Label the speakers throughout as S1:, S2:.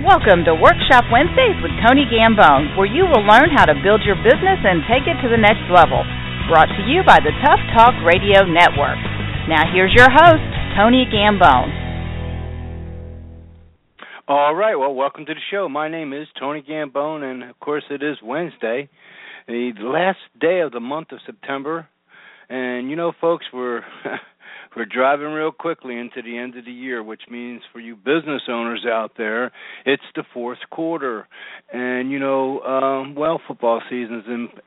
S1: Welcome to Workshop Wednesdays with Tony Gambone, where you will learn how to build your business and take it to the next level. Brought to you by the Tough Talk Radio Network. Now here's your host, Tony Gambone.
S2: All right, well, welcome to the show. My name is Tony Gambone, and of course it is Wednesday, the last day of the month of September. And you know, folks, we're driving real quickly into the end of the year, which means for you business owners out there, it's the fourth quarter. And you know, football season's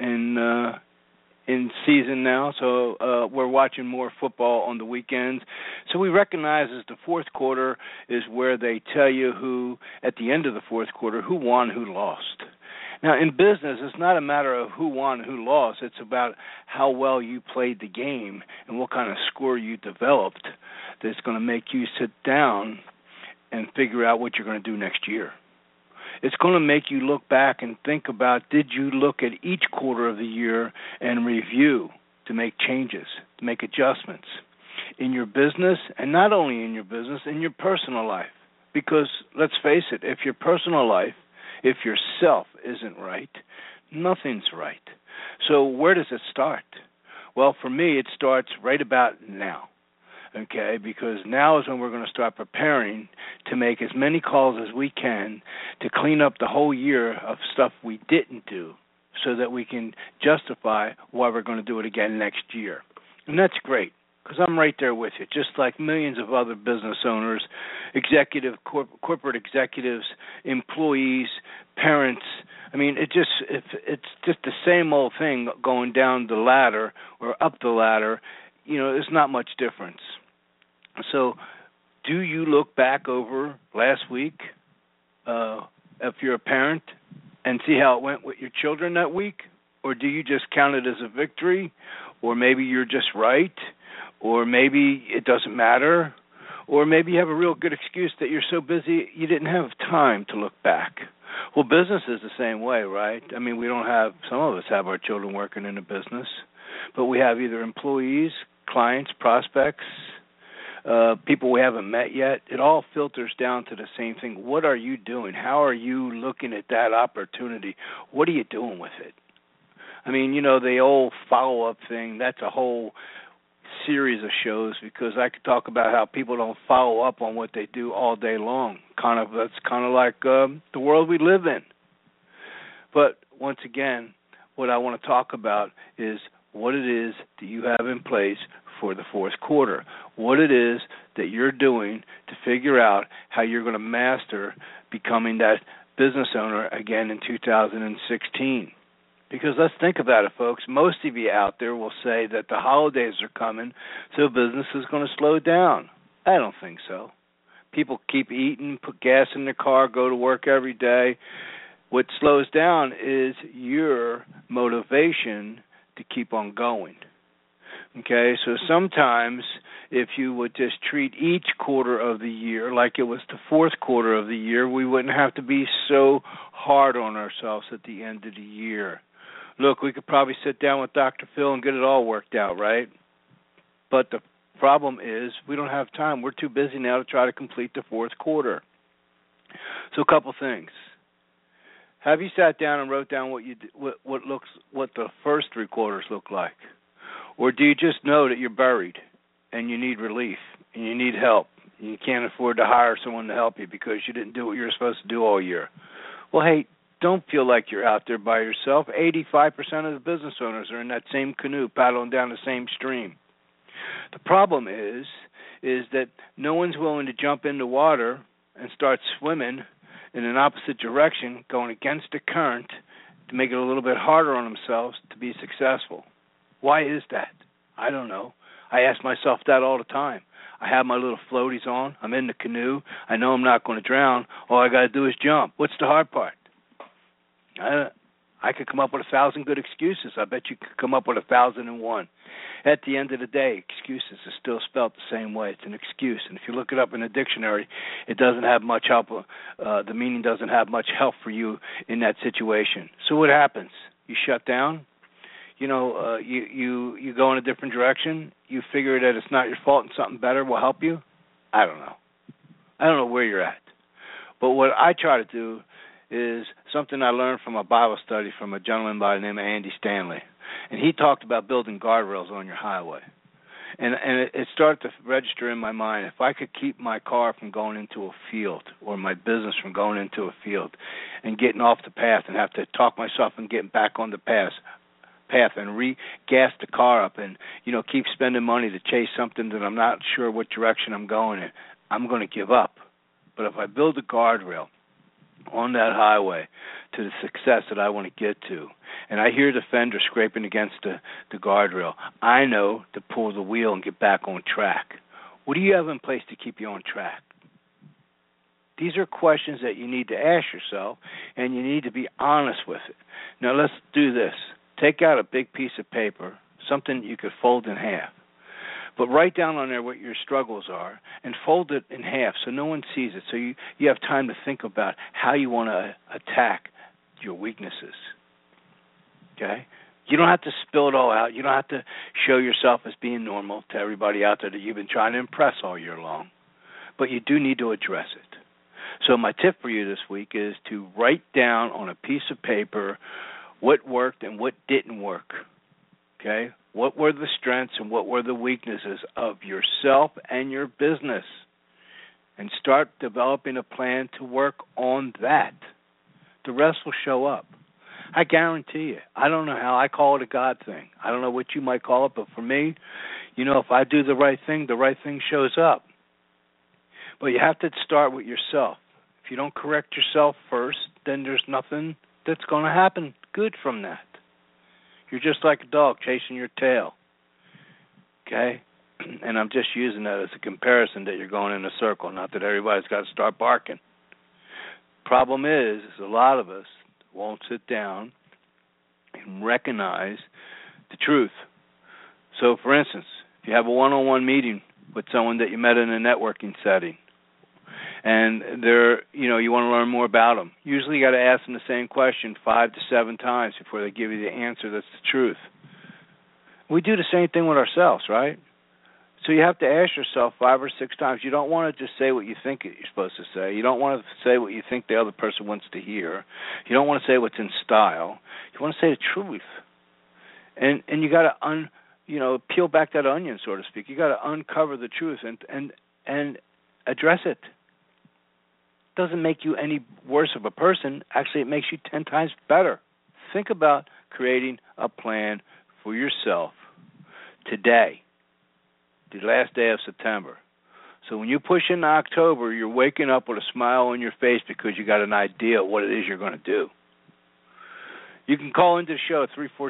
S2: in season now, so we're watching more football on the weekends. So we recognize as the fourth quarter is where they tell you who, at the end of the fourth quarter, who won, who lost. Now, in business, it's not a matter of who won, who lost. It's about how well you played the game and what kind of score you developed that's going to make you sit down and figure out what you're going to do next year. It's going to make you look back and think about, did you look at each quarter of the year and review to make changes, to make adjustments in your business, and not only in your business, in your personal life. Because let's face it, if your personal life, if yourself isn't right, nothing's right. So where does it start? Well, for me, it starts right about now. Okay, because now is when we're going to start preparing to make as many calls as we can to clean up the whole year of stuff we didn't do so that we can justify why we're going to do it again next year. And that's great, because I'm right there with you, just like millions of other business owners, corporate executives, employees, parents. I mean, it's just the same old thing going down the ladder or up the ladder. You know, there's not much difference. So do you look back over last week, if you're a parent, and see how it went with your children that week? Or do you just count it as a victory? Or maybe you're just right? Or maybe it doesn't matter? Or maybe you have a real good excuse that you're so busy you didn't have time to look back. Well, business is the same way, right? I mean, some of us have our children working in a business, but we have either employees, clients, prospects, people we haven't met yet. It all filters down to the same thing. What are you doing? How are you looking at that opportunity? What are you doing with it? I mean, you know, the old follow-up thing, that's a whole series of shows, because I could talk about how people don't follow up on what they do all day long. That's kind of like the world we live in. But once again, what I want to talk about is what it is that you have in place for the fourth quarter, what it is that you're doing to figure out how you're going to master becoming that business owner again in 2016. Because let's think about it, folks. Most of you out there will say that the holidays are coming, so business is going to slow down. I don't think so. People keep eating, put gas in their car, go to work every day. What slows down is your motivation to keep on going. Okay, so sometimes if you would just treat each quarter of the year like it was the fourth quarter of the year, we wouldn't have to be so hard on ourselves at the end of the year. Look, we could probably sit down with Dr. Phil and get it all worked out, right? But the problem is we don't have time. We're too busy now to try to complete the fourth quarter. So a couple things. Have you sat down and wrote down what the first three quarters look like? Or do you just know that you're buried and you need relief and you need help and you can't afford to hire someone to help you because you didn't do what you were supposed to do all year? Well, hey, don't feel like you're out there by yourself. 85% of the business owners are in that same canoe paddling down the same stream. The problem is that no one's willing to jump in the water and start swimming in an opposite direction, going against the current, to make it a little bit harder on themselves to be successful. Why is that? I don't know. I ask myself that all the time. I have my little floaties on. I'm in the canoe. I know I'm not going to drown. All I got to do is jump. What's the hard part? I could come up with 1,000 good excuses. I bet you could come up with 1,001. At the end of the day, excuses is still spelled the same way. It's an excuse. And if you look it up in a dictionary, it doesn't have much help. The meaning doesn't have much help for you in that situation. So what happens? You shut down. You know, you go in a different direction. You figure that it's not your fault and something better will help you. I don't know where you're at. But what I try to do is something I learned from a Bible study from a gentleman by the name of Andy Stanley. And he talked about building guardrails on your highway. And it started to register in my mind, if I could keep my car from going into a field or my business from going into a field and getting off the path and have to talk myself and getting back on the path and re-gas the car up and, keep spending money to chase something that I'm not sure what direction I'm going in, I'm going to give up. But if I build a guardrail on that highway to the success that I want to get to, and I hear the fender scraping against the guardrail, I know to pull the wheel and get back on track. What do you have in place to keep you on track? These are questions that you need to ask yourself, and you need to be honest with it. Now, let's do this. Take out a big piece of paper, something you could fold in half. But write down on there what your struggles are and fold it in half so no one sees it, so you have time to think about how you want to attack your weaknesses. Okay? You don't have to spill it all out. You don't have to show yourself as being normal to everybody out there that you've been trying to impress all year long. But you do need to address it. So my tip for you this week is to write down on a piece of paper what worked and what didn't work. Okay? What were the strengths and what were the weaknesses of yourself and your business? And start developing a plan to work on that. The rest will show up. I guarantee you. I don't know how. I call it a God thing. I don't know what you might call it, but for me, if I do the right thing shows up. But you have to start with yourself. If you don't correct yourself first, then there's nothing that's going to happen good from that. You're just like a dog chasing your tail. Okay? And I'm just using that as a comparison that you're going in a circle, not that everybody's got to start barking. Problem is a lot of us won't sit down and recognize the truth. So, for instance, if you have a one-on-one meeting with someone that you met in a networking setting, and you want to learn more about them, usually you got to ask them the same question 5 to 7 times before they give you the answer that's the truth. We do the same thing with ourselves, right? So you have to ask yourself 5 or 6 times. You don't want to just say what you think you're supposed to say. You don't want to say what you think the other person wants to hear. You don't want to say what's in style. You want to say the truth. And you got to peel back that onion, so to speak. You got to uncover the truth and address it. Doesn't make you any worse of a person. Actually, it makes you 10 times better. Think about creating a plan for yourself today, the last day of September. So when you push into October, you're waking up with a smile on your face because you got an idea of what it is you're going to do. You can call into the show at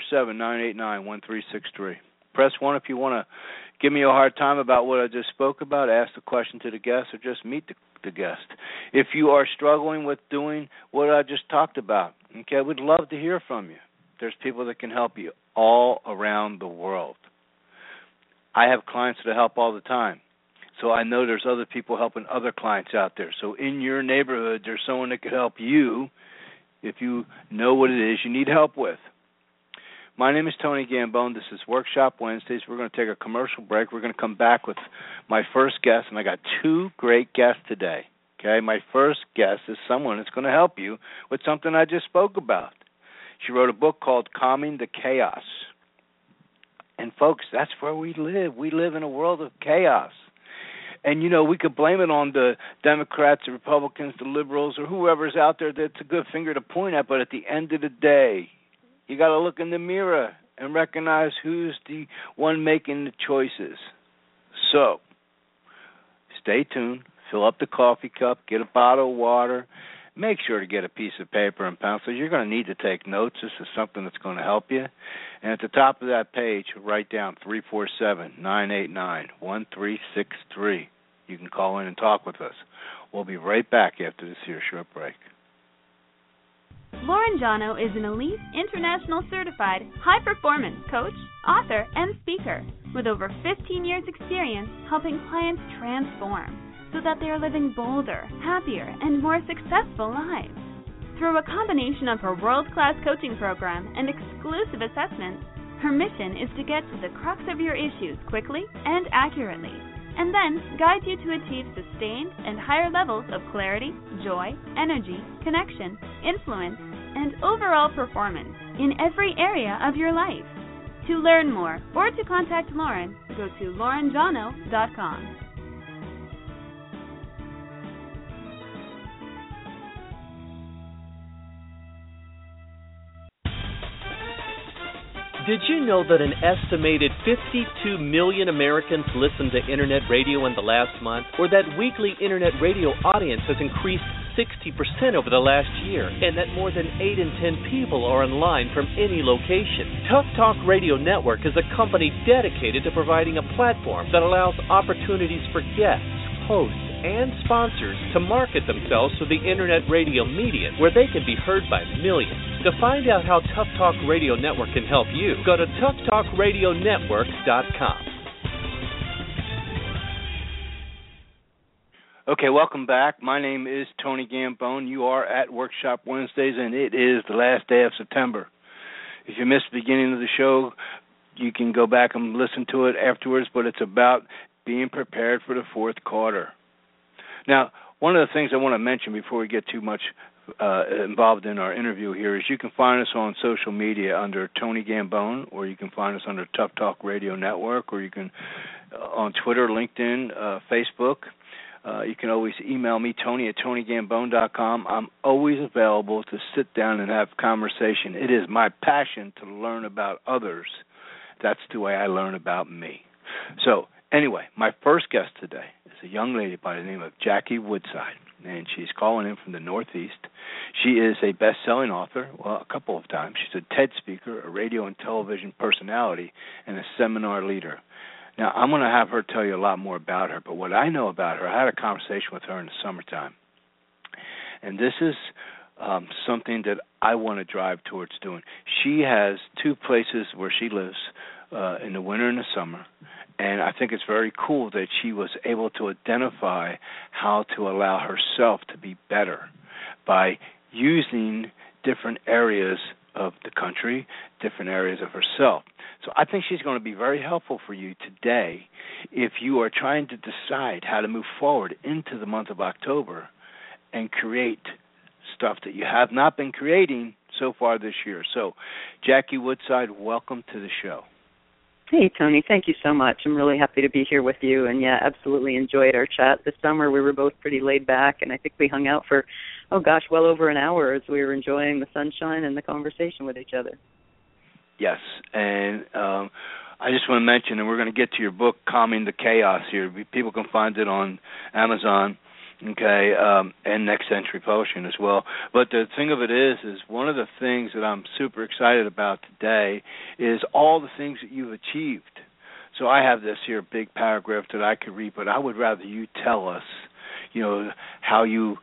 S2: 347-989-1363. Press 1 if you want to give me a hard time about what I just spoke about, ask the question to the guest, or just meet the guest. If you are struggling with doing what I just talked about, okay, we'd love to hear from you. There's people that can help you all around the world. I have clients that I help all the time. So I know there's other people helping other clients out there. So in your neighborhood, there's someone that could help you if you know what it is you need help with. My name is Tony Gambone. This is Workshop Wednesdays. We're going to take a commercial break. We're going to come back with my first guest, and I got 2 great guests today. Okay, my first guest is someone that's going to help you with something I just spoke about. She wrote a book called Calming the Chaos. And, folks, that's where we live. We live in a world of chaos. And, we could blame it on the Democrats, the Republicans, the liberals, or whoever's out there that's a good finger to point at. But at the end of the day, you got to look in the mirror and recognize who's the one making the choices. So, stay tuned. Fill up the coffee cup. Get a bottle of water. Make sure to get a piece of paper and pencil. You're going to need to take notes. This is something that's going to help you. And at the top of that page, write down 347-989-1363. You can call in and talk with us. We'll be right back after this here short break.
S3: Lauren Jono is an elite, international certified, high-performance coach, author, and speaker with over 15 years' experience helping clients transform so that they are living bolder, happier, and more successful lives. Through a combination of her world-class coaching program and exclusive assessments, her mission is to get to the crux of your issues quickly and accurately and then guides you to achieve sustained and higher levels of clarity, joy, energy, connection, influence, and overall performance in every area of your life. To learn more or to contact Lauren, go to laurenjano.com.
S4: Did you know that an estimated 52 million Americans listened to Internet radio in the last month? Or that weekly Internet radio audience has increased 60% over the last year, and that more than 8 in 10 people are online from any location? Tough Talk Radio Network is a company dedicated to providing a platform that allows opportunities for guests, hosts, and sponsors to market themselves to the Internet radio medium where they can be heard by millions. To find out how Tough Talk Radio Network can help you, go to toughtalkradionetwork.com.
S2: Okay, welcome back. My name is Tony Gambone. You are at Workshop Wednesdays, and it is the last day of September. If you missed the beginning of the show, you can go back and listen to it afterwards, but it's about being prepared for the fourth quarter. Now, one of the things I want to mention before we get too much involved in our interview here is you can find us on social media under Tony Gambone, or you can find us under Tough Talk Radio Network, or you can on Twitter, LinkedIn, Facebook. You can always email me, Tony at TonyGambone.com. I'm always available to sit down and have conversation. It is my passion to learn about others. That's the way I learn about me. So, anyway, my first guest today is a young lady by the name of Jackie Woodside, and she's calling in from the Northeast. She is a best-selling author, well, a couple of times. She's a TED speaker, a radio and television personality, and a seminar leader. Now, I'm going to have her tell you a lot more about her, but what I know about her, I had a conversation with her in the summertime, and this is something that I want to drive towards doing. She has two places where she lives in the winter and the summer, and I think it's very cool that she was able to identify how to allow herself to be better by using different areas of the country, different areas of herself. So I think she's going to be very helpful for you today if you are trying to decide how to move forward into the month of October and create stuff that you have not been creating so far this year. So, Jackie Woodside, welcome to the show.
S5: Hey, Tony, thank you so much. I'm really happy to be here with you, and yeah, absolutely enjoyed our chat this summer. We were both pretty laid back, and I think we hung out for, well over an hour as we were enjoying the sunshine and the conversation with each other. Yes,
S2: and I just want to mention, and we're going to get to your book, Calming the Chaos here. People can find it on Amazon, okay, and Next Century Publishing as well. But the thing of it is one of the things that I'm super excited about today is all the things that you've achieved. So I have this here big paragraph that I could read, but I would rather you tell us, how you,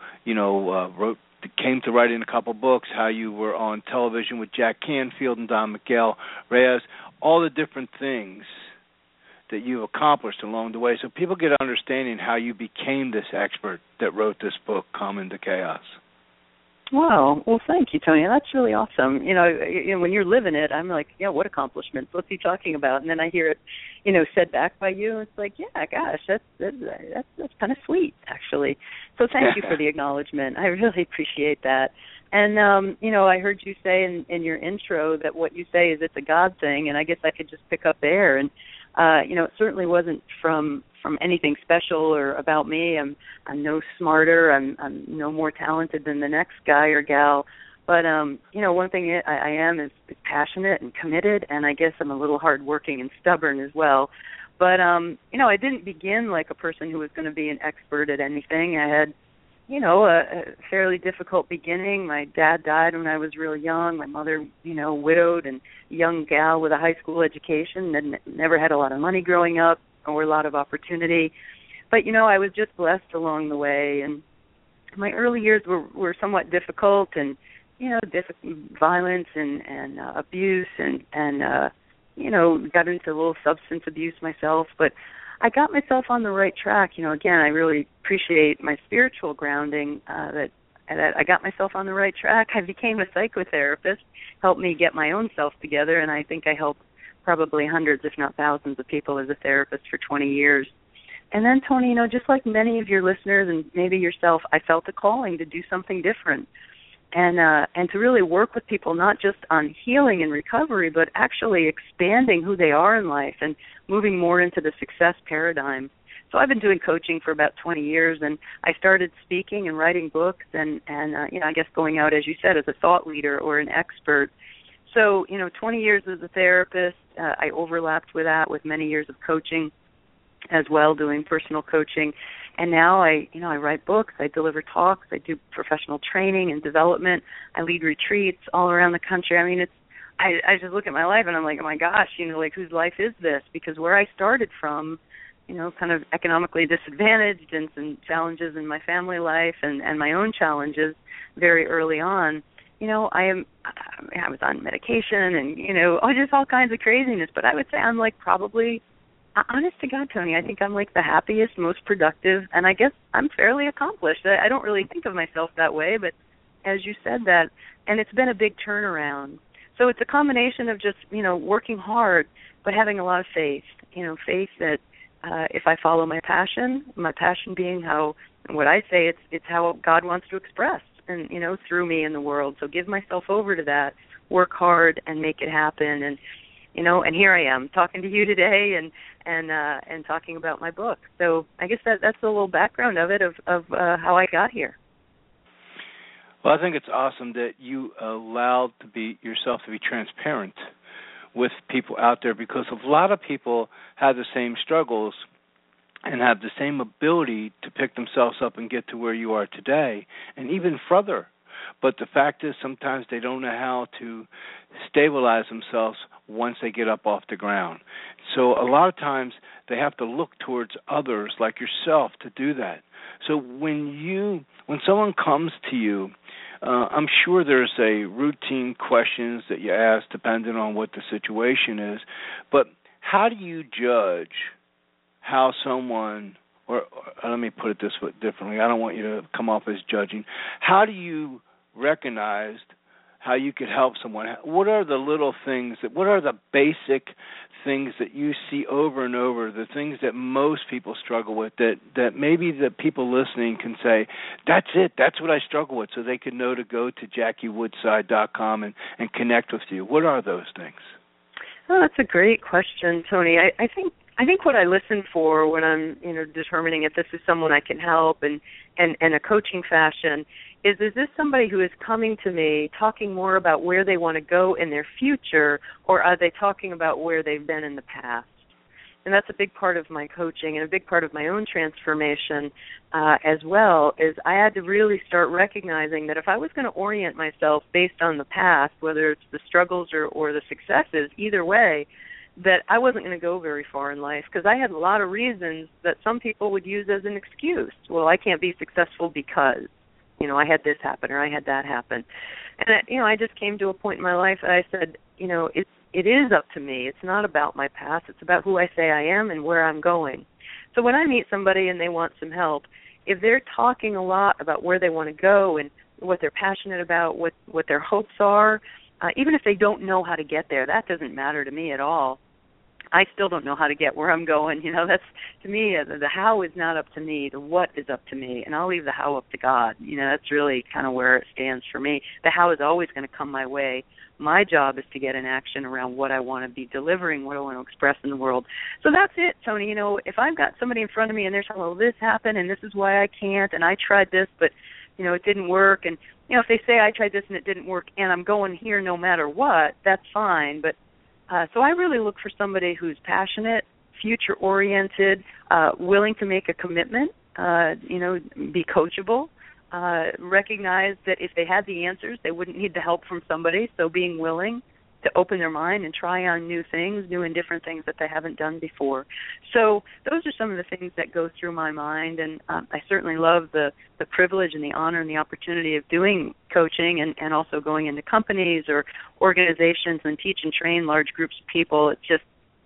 S2: came to writing a couple books, how you were on television with Jack Canfield and Don Miguel Reyes, all the different things that you've accomplished along the way, so people get understanding how you became this expert that wrote this book, Calming the Chaos.
S5: Wow. Well, thank you, Tony. That's really awesome. When you're living it, I'm like, yeah, what accomplishments? What's he talking about? And then I hear it, said back by you. It's like, yeah, gosh, that's kind of sweet, actually. So thank you for the acknowledgement. I really appreciate that. And, I heard you say in your intro that what you say is it's a God thing, and I guess I could just pick up there. And, it certainly wasn't from anything special or about me. I'm no smarter. I'm no more talented than the next guy or gal. But, one thing I am is passionate and committed, and I guess I'm a little hardworking and stubborn as well. But, I didn't begin like a person who was going to be an expert at anything. I had, a fairly difficult beginning. My dad died when I was really young. My mother, widowed and young gal with a high school education and never had a lot of money growing up or a lot of opportunity. But, I was just blessed along the way. And my early years were somewhat difficult and, violence and abuse and got into a little substance abuse myself. But I got myself on the right track. Again, I really appreciate my spiritual grounding, that I got myself on the right track. I became a psychotherapist, helped me get my own self together, and I think I helped probably hundreds, if not thousands of people as a therapist for 20 years. And then, Tony, you know, just like many of your listeners and maybe yourself, I felt a calling to do something different and to really work with people not just on healing and recovery, but actually expanding who they are in life and moving more into the success paradigm. So I've been doing coaching for about 20 years, and I started speaking and writing books and you know, I guess going out, as you said, as a thought leader or an expert. So, you know, 20 years as a therapist, I overlapped with that with many years of coaching as well, doing personal coaching. And now I write books, I deliver talks, I do professional training and development, I lead retreats all around the country. I mean, I just look at my life and I'm like, oh my gosh, you know, like whose life is this? Because where I started from, you know, kind of economically disadvantaged and some challenges in my family life and my own challenges very early on, you know, I was on medication and, you know, just all kinds of craziness. But I would say I'm like probably, honest to God, Tony, I think I'm like the happiest, most productive, and I guess I'm fairly accomplished. I don't really think of myself that way, but as you said that, and it's been a big turnaround. So it's a combination of just, you know, working hard, but having a lot of faith, you know, faith that if I follow my passion being how, what I say, it's how God wants to express, and, you know, through me in the world. So give myself over to that, work hard, and make it happen. And, you know, and here I am talking to you today and talking about my book. So I guess that's a little background of it, of how I got here.
S2: Well, I think it's awesome that you allowed yourself to be transparent with people out there, because a lot of people have the same struggles and have the same ability to pick themselves up and get to where you are today and even further. But the fact is sometimes they don't know how to stabilize themselves once they get up off the ground. So a lot of times they have to look towards others like yourself to do that. So when someone comes to you, I'm sure there's a routine questions that you ask depending on what the situation is, but how do you judge how someone, or let me put it this way differently, I don't want you to come off as judging. How do you recognize how you could help someone? What are the little things, what are the basic things that you see over and over, the things that most people struggle with, that maybe the people listening can say, that's it, that's what I struggle with, so they can know to go to JackieWoodside.com and connect with you? What are those things?
S5: Oh, that's a great question, Tony. I think what I listen for when I'm, you know, determining if this is someone I can help and a coaching fashion is this somebody who is coming to me talking more about where they want to go in their future, or are they talking about where they've been in the past? And that's a big part of my coaching and a big part of my own transformation as well, is I had to really start recognizing that if I was going to orient myself based on the past, whether it's the struggles or the successes, either way, that I wasn't going to go very far in life, because I had a lot of reasons that some people would use as an excuse. Well, I can't be successful because, you know, I had this happen or I had that happen. And, I just came to a point in my life that I said, you know, it is up to me. It's not about my past. It's about who I say I am and where I'm going. So when I meet somebody and they want some help, if they're talking a lot about where they want to go and what they're passionate about, what their hopes are, even if they don't know how to get there, that doesn't matter to me at all. I still don't know how to get where I'm going. You know, that's, to me, the how is not up to me. The what is up to me, and I'll leave the how up to God. You know, that's really kind of where it stands for me. The how is always going to come my way. My job is to get in action around what I want to be delivering, what I want to express in the world. So that's it, Tony. You know, if I've got somebody in front of me and they're saying, well, this happened and this is why I can't, and I tried this, but, you know, it didn't work. And, you know, if they say I tried this and it didn't work and I'm going here no matter what, that's fine. But so I really look for somebody who's passionate, future-oriented, willing to make a commitment, be coachable, recognize that if they had the answers, they wouldn't need the help from somebody, so being willing to open their mind and try on new things, new and different things that they haven't done before. So those are some of the things that go through my mind, and I certainly love the privilege and the honor and the opportunity of doing coaching and also going into companies or organizations and teach and train large groups of people. It's just,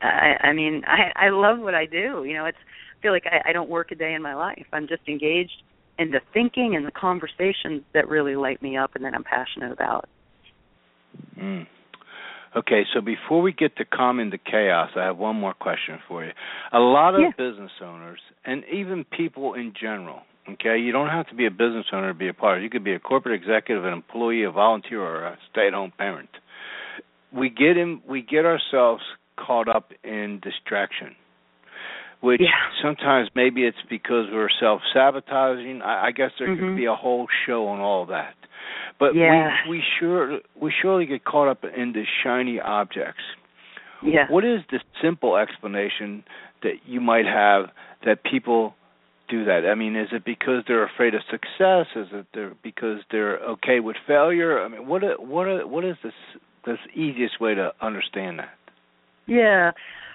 S5: I love what I do. You know, I feel like I don't work a day in my life. I'm just engaged in the thinking and the conversations that really light me up and that I'm passionate about.
S2: Okay, so before we get to calming the chaos, I have one more question for you. A lot of business owners, and even people in general, okay, you don't have to be a business owner to be a part of it. You could be a corporate executive, an employee, a volunteer, or a stay-at-home parent. We get ourselves caught up in distraction, which sometimes maybe it's because we're self-sabotaging. I guess there could be a whole show on all that. But we surely get caught up in the shiny objects. Yeah. What is the simple explanation that you might have that people do that? I mean, is it because they're afraid of success? Is it because they're okay with failure? I mean, what is this easiest way to understand that?
S5: Yeah.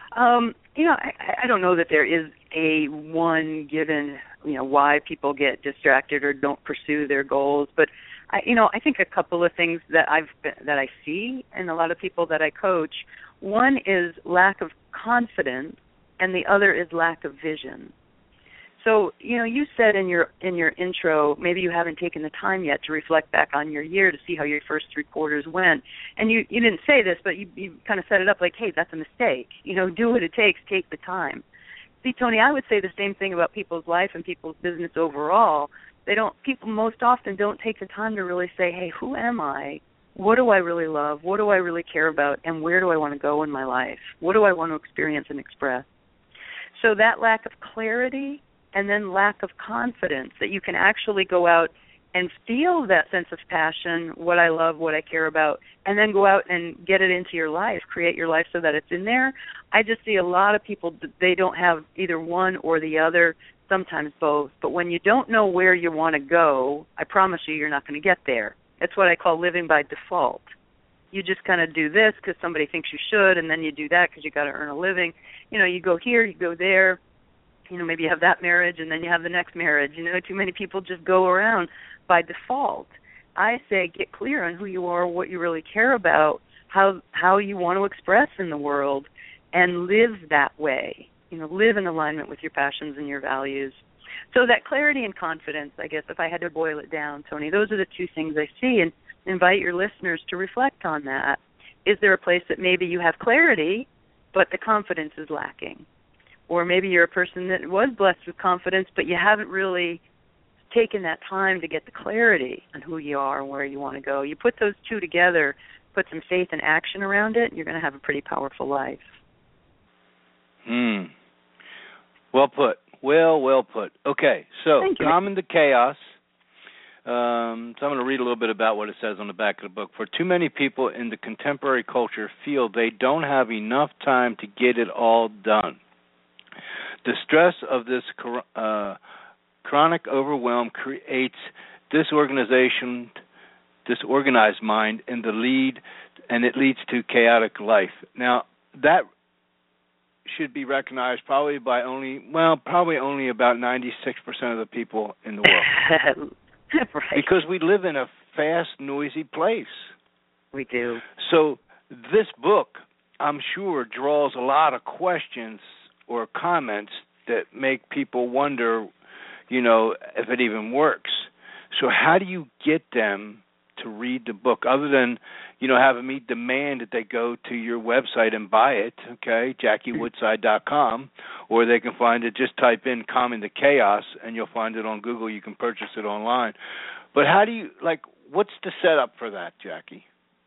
S5: I don't know that there is a one given, why people get distracted or don't pursue their goals, but I think a couple of things that I see in a lot of people that I coach. One is lack of confidence, and the other is lack of vision. So, you said in your intro, maybe you haven't taken the time yet to reflect back on your year to see how your first 3 quarters went. And you didn't say this, but you kind of set it up like, hey, that's a mistake. Do what it takes, take the time. See, Tony, I would say the same thing about people's life and people's business overall. People most often don't take the time to really say, hey, who am I? What do I really love? What do I really care about? And where do I want to go in my life? What do I want to experience and express? So that lack of clarity and then lack of confidence that you can actually go out and feel that sense of passion, what I love, what I care about, and then go out and get it into your life, create your life so that it's in there. I just see a lot of people, they don't have either one or the other, sometimes both. But when you don't know where you want to go, I promise you're not going to get there. It's what I call living by default. You just kind of do this because somebody thinks you should, and then you do that because you got to earn a living. You go here, you go there. Maybe you have that marriage, and then you have the next marriage. Too many people just go around by default. I say get clear on who you are, what you really care about, how you want to express in the world, and live that way. Live in alignment with your passions and your values. So that clarity and confidence, I guess, if I had to boil it down, Tony, those are the 2 things I see, and invite your listeners to reflect on that. Is there a place that maybe you have clarity, but the confidence is lacking? Or maybe you're a person that was blessed with confidence, but you haven't really taken that time to get the clarity on who you are and where you want to go. You put those 2 together, put some faith and action around it, and you're going to have a pretty powerful life.
S2: Well put. Well put. Okay, so calming the chaos. So I'm going to read a little bit about what it says on the back of the book. For too many people in the contemporary culture feel they don't have enough time to get it all done. The stress of this chronic overwhelm creates disorganized mind and it leads to chaotic life. Now, that should be recognized probably only about 96% of the people in the world.
S5: Right.
S2: Because we live in a fast, noisy place.
S5: We do.
S2: So this book, I'm sure, draws a lot of questions or comments that make people wonder, if it even works. So how do you get them to read the book other than, having me demand that they go to your website and buy it, okay, JackieWoodside.com, or they can find it, just type in Calming the Chaos, and you'll find it on Google. You can purchase it online. But how do you, what's the setup for that, Jackie?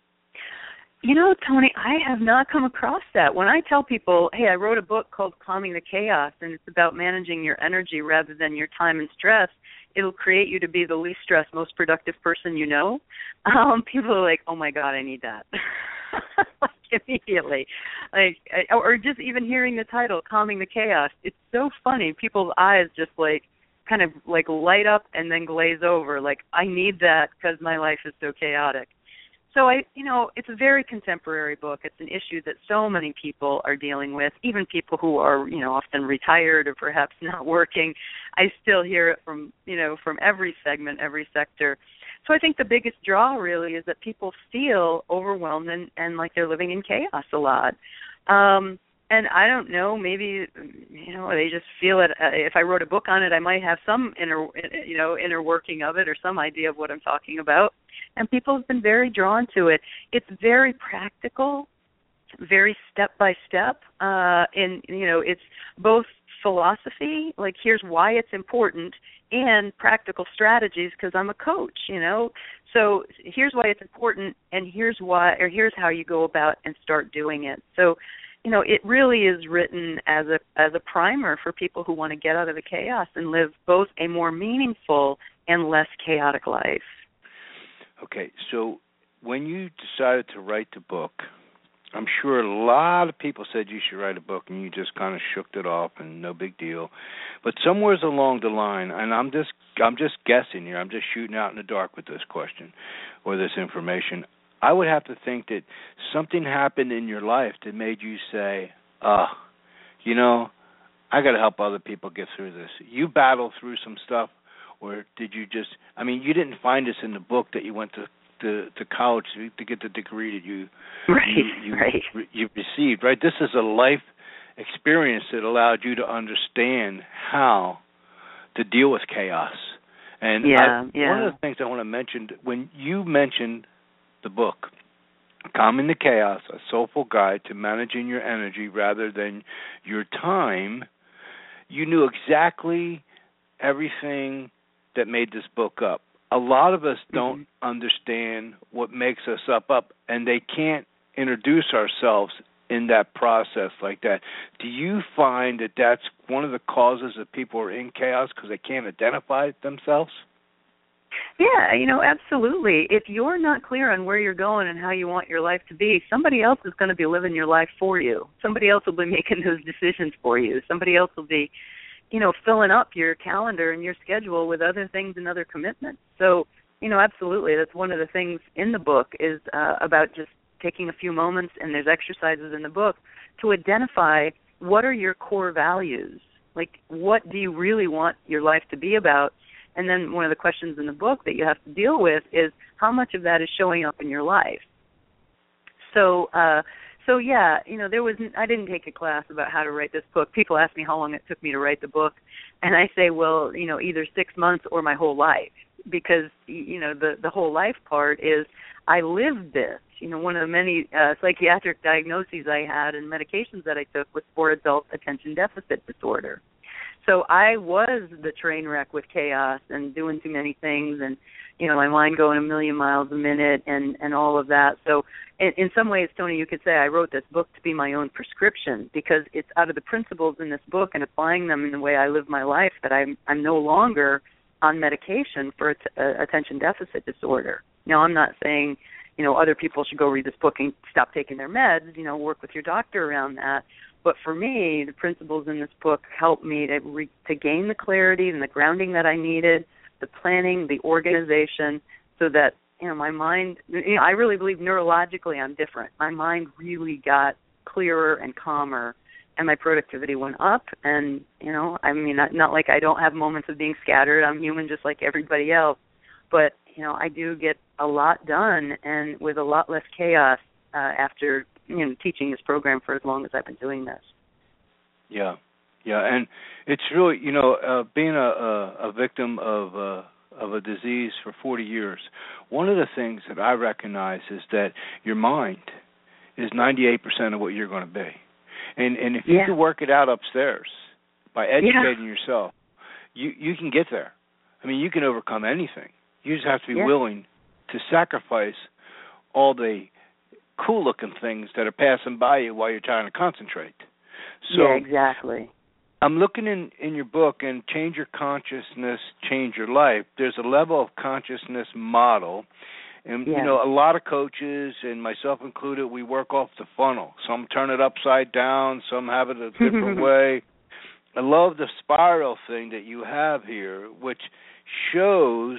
S5: Tony, I have not come across that. When I tell people, hey, I wrote a book called Calming the Chaos, and it's about managing your energy rather than your time and stress, it'll create you to be the least stressed, most productive person you know. People are like, oh, my God, I need that. Immediately. Or just even hearing the title, Calming the Chaos. It's so funny. People's eyes just kind of light up and then glaze over. I need that because my life is so chaotic. So it's a very contemporary book. It's an issue that so many people are dealing with, even people who are, often retired or perhaps not working. I still hear it from every segment, every sector. So I think the biggest draw really is that people feel overwhelmed and like they're living in chaos a lot. And I don't know, maybe, they just feel it. If I wrote a book on it, I might have some inner working of it or some idea of what I'm talking about. And people have been very drawn to it. It's very practical. very step by step. And it's both philosophy, like here's why it's important, and practical strategies because I'm a coach. So here's why it's important, and here's how you go about and start doing it. So, it really is written as a primer for people who want to get out of the chaos and live both a more meaningful and less chaotic life.
S2: Okay, so when you decided to write the book, I'm sure a lot of people said you should write a book, and you just kind of shook it off and no big deal. But somewhere along the line, and I'm just guessing here, I'm just shooting out in the dark with this question or this information, I would have to think that something happened in your life that made you say, I got to help other people get through this. You battled through some stuff, or did you just, you didn't find this in the book that you went to college to get the degree that you received, right? This is a life experience that allowed you to understand how to deal with chaos. And one of the things I want to mention, when you mentioned the book, Calming the Chaos, A Soulful Guide to Managing Your Energy Rather Than Your Time, you knew exactly everything that made this book up. A lot of us don't understand what makes us up, and they can't introduce ourselves in that process like that. Do you find that that's one of the causes that people are in chaos because they can't identify it themselves?
S5: Yeah, absolutely. If you're not clear on where you're going and how you want your life to be, somebody else is going to be living your life for you. Somebody else will be making those decisions for you. Somebody else will be filling up your calendar and your schedule with other things and other commitments. So, absolutely, that's one of the things in the book is about just taking a few moments, and there's exercises in the book to identify what are your core values. Like, what do you really want your life to be about? And then one of the questions in the book that you have to deal with is how much of that is showing up in your life. So yeah, I didn't take a class about how to write this book. People ask me how long it took me to write the book, and I say, well, either 6 months or my whole life, because, the whole life part is I lived this. One of the many psychiatric diagnoses I had and medications that I took was for adult attention deficit disorder. So I was the train wreck with chaos and doing too many things and, my mind going a million miles a minute and all of that. So in some ways, Tony, you could say I wrote this book to be my own prescription because it's out of the principles in this book and applying them in the way I live my life that I'm no longer on medication for attention deficit disorder. Now, I'm not saying, other people should go read this book and stop taking their meds, work with your doctor around that. But for me, the principles in this book helped me to gain the clarity and the grounding that I needed, the planning, the organization, so that, my mind, I really believe neurologically I'm different. My mind really got clearer and calmer, and my productivity went up. And, not like I don't have moments of being scattered. I'm human just like everybody else. But, I do get a lot done and with a lot less chaos after teaching this program for as long as I've been doing this.
S2: Yeah, and it's really, being a victim of a disease for 40 years, one of the things that I recognize is that your mind is 98% of what you're going to be. And if you can work it out upstairs by educating yourself, you can get there. You can overcome anything. You just have to be willing to sacrifice all the cool-looking things that are passing by you while you're trying to concentrate. So
S5: exactly.
S2: I'm looking in your book, and Change Your Consciousness, Change Your Life. There's a level of consciousness model. And, a lot of coaches, and myself included, we work off the funnel. Some turn it upside down. Some have it a different way. I love the spiral thing that you have here, which shows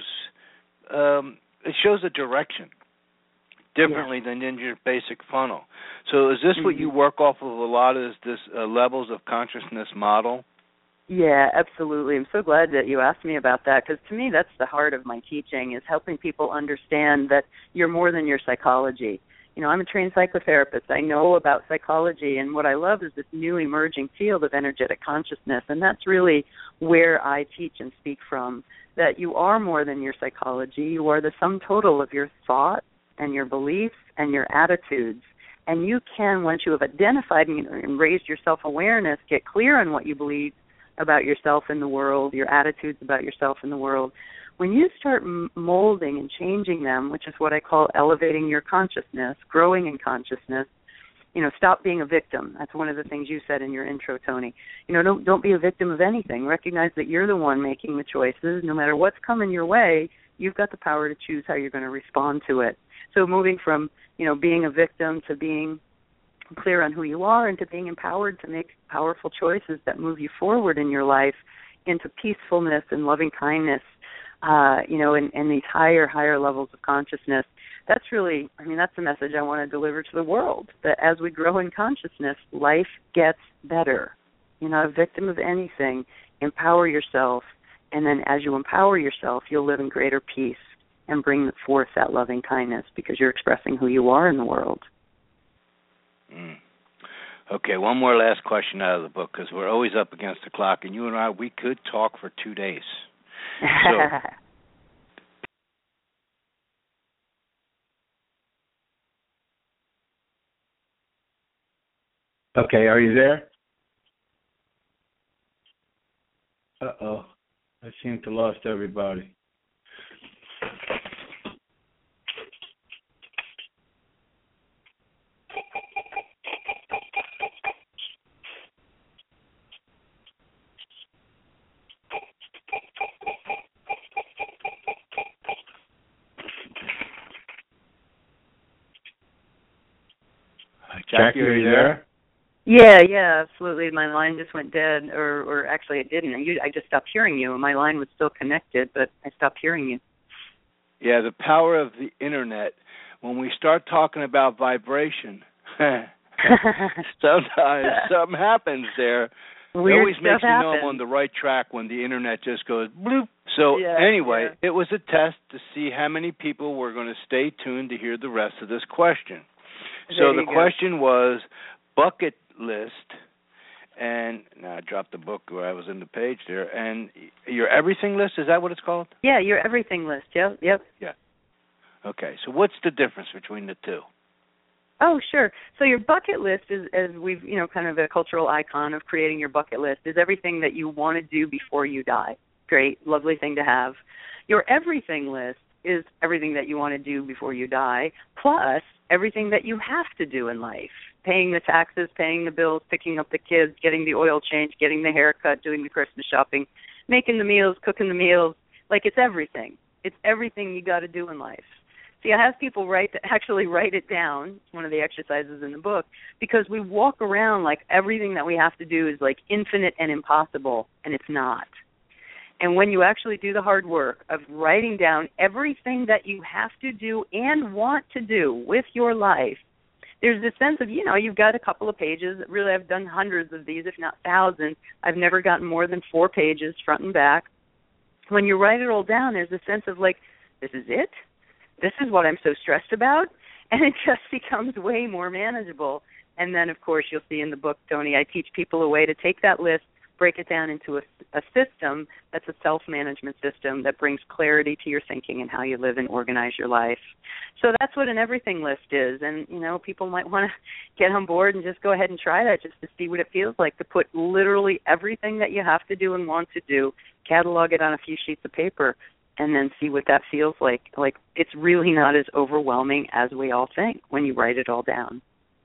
S2: a direction differently than in your basic funnel. So is this what you work off of a lot, is this levels of consciousness model?
S5: Yeah, absolutely. I'm so glad that you asked me about that, because to me that's the heart of my teaching, is helping people understand that you're more than your psychology. I'm a trained psychotherapist. I know about psychology, and what I love is this new emerging field of energetic consciousness, and that's really where I teach and speak from, that you are more than your psychology. You are the sum total of your thoughts and your beliefs and your attitudes. And you can, once you have identified and raised your self-awareness, get clear on what you believe about yourself in the world, your attitudes about yourself in the world. When you start molding and changing them, which is what I call elevating your consciousness, growing in consciousness, stop being a victim. That's one of the things you said in your intro, Tony. Don't be a victim of anything. Recognize that you're the one making the choices. No matter what's coming your way, you've got the power to choose how you're going to respond to it. So moving from, being a victim to being clear on who you are and to being empowered to make powerful choices that move you forward in your life into peacefulness and loving kindness, and these higher levels of consciousness. That's really, that's the message I want to deliver to the world, that as we grow in consciousness, life gets better. You're not a victim of anything. Empower yourself, and then as you empower yourself, you'll live in greater peace and bring forth that loving kindness because you're expressing who you are in the world.
S2: Okay, one more last question out of the book, because we're always up against the clock, and you and I, we could talk for 2 days.
S6: Okay, are you there? Uh-oh. I seem to lost everybody. Jackie, are you there?
S5: Yeah, absolutely. My line just went dead, or actually it didn't. I just stopped hearing you. My line was still connected, but I stopped hearing you.
S2: Yeah, the power of the Internet. When we start talking about vibration, sometimes something happens there.
S5: Weird
S2: it always makes me know
S5: happens.
S2: I'm on the right track when the Internet just goes bloop. So anyway, it was a test to see how many people were going to stay tuned to hear the rest of this question. So the question was bucket list, and now I dropped the book where I was in the page there, and your everything list, is that what it's called?
S5: Yeah, your everything list, yep.
S2: Yeah. Okay, so what's the difference between the two?
S5: Oh, sure. So your bucket list is, as we've, kind of a cultural icon of creating your bucket list, is everything that you want to do before you die. Great, lovely thing to have. Your everything list is everything that you want to do before you die, plus everything that you have to do in life. Paying the taxes, paying the bills, picking up the kids, getting the oil change, getting the haircut, doing the Christmas shopping, making the meals, cooking the meals. Like, it's everything. It's everything you got to do in life. See, I have people actually write it down. It's one of the exercises in the book, because we walk around like everything that we have to do is like infinite and impossible, and it's not. And when you actually do the hard work of writing down everything that you have to do and want to do with your life, there's this sense of, you've got a couple of pages. Really, I've done hundreds of these, if not thousands. I've never gotten more than 4 pages front and back. When you write it all down, there's a sense of like, this is it? This is what I'm so stressed about? And it just becomes way more manageable. And then, of course, you'll see in the book, Tony, I teach people a way to take that list, break it down into a system that's a self-management system that brings clarity to your thinking and how you live and organize your life. So that's what an everything list is. And, people might want to get on board and just go ahead and try that just to see what it feels like, to put literally everything that you have to do and want to do, catalog it on a few sheets of paper, and then see what that feels like. Like, it's really not as overwhelming as we all think when you write it all down.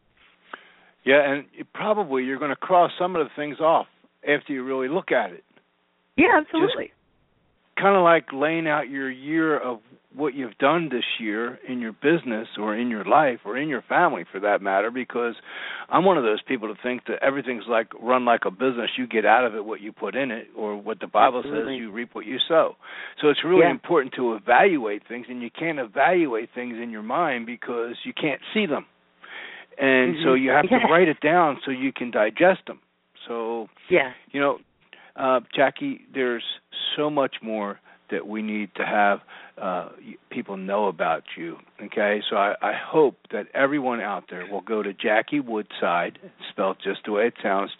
S2: Yeah, and you're going to cross some of the things off after you really look at it.
S5: Yeah, absolutely.
S2: Just kind of like laying out your year of what you've done this year in your business or in your life or in your family, for that matter, because I'm one of those people to think that everything's run like a business. You get out of it what you put in it, or what the Bible says, you reap what you sow. So it's really important to evaluate things, and you can't evaluate things in your mind because you can't see them. And so you have to write it down so you can digest them. So, Jackie, there's so much more that we need to have people know about you, okay? So I hope that everyone out there will go to Jackie Woodside, spelled just the way it sounds,